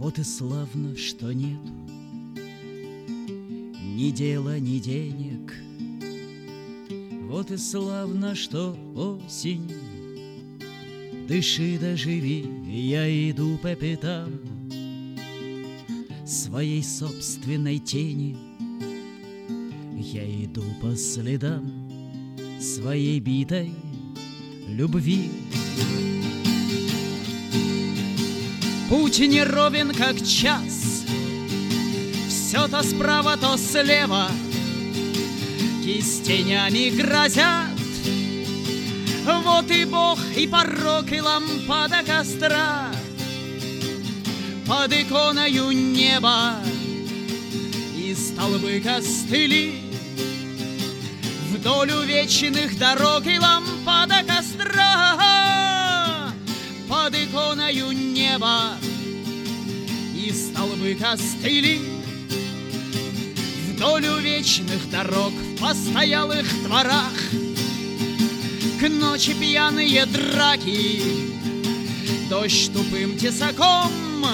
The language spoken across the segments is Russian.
Вот и славно, что нету ни дела, ни денег. Вот и славно, что осень. Дыши да живи, я иду по пятам своей собственной тени. Я иду по следам своей битой любви. Путь не ровен, как час, все то справа, то слева кистенями грозят. Вот и Бог, и порок, и лампада костра под иконою неба, и столбы костыли вдоль вечных дорог, и лампада костра под иконою неба, и столбы костыли вдоль вечных дорог. В постоялых дворах к ночи пьяные драки, дождь тупым тесаком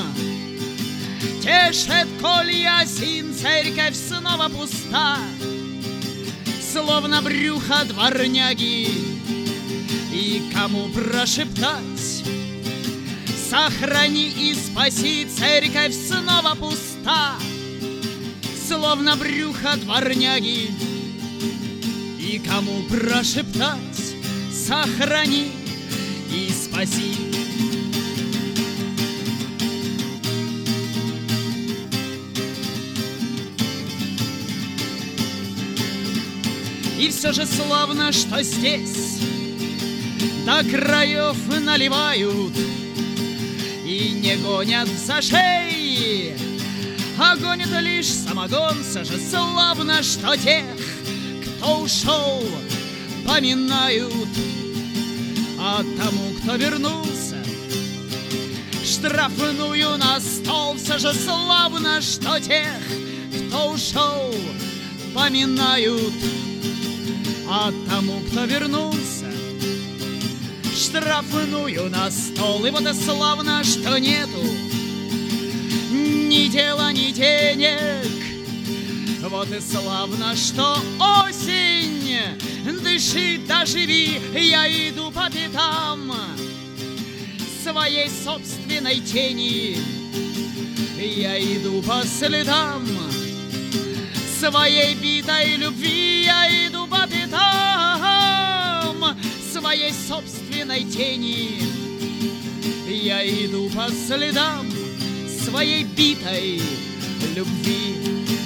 тешет колья осин. Церковь снова пуста, словно брюхо дворняги. И кому прошептать: сохрани и спаси. Церковь снова пуста, словно брюхо дворняги. И кому прошептать: сохрани и спаси. И все же славно, что здесь до краев наливают и не гонят за шеи, а гонят лишь самогон. Все же славно, что тех, кто ушел, поминают, а тому, кто вернулся, штрафную на стол. Все же славно, что тех, кто ушел, поминают, а тому, кто вернулся, штрафную на стол. И вот и славно, что нету ни дела, ни денег. Вот и славно, что осень. Дыши да живи, я иду по пятам своей собственной тени. Я иду по следам своей битой любви. Я иду по пятам своей собственной тени. Я иду по следам своей битой любви.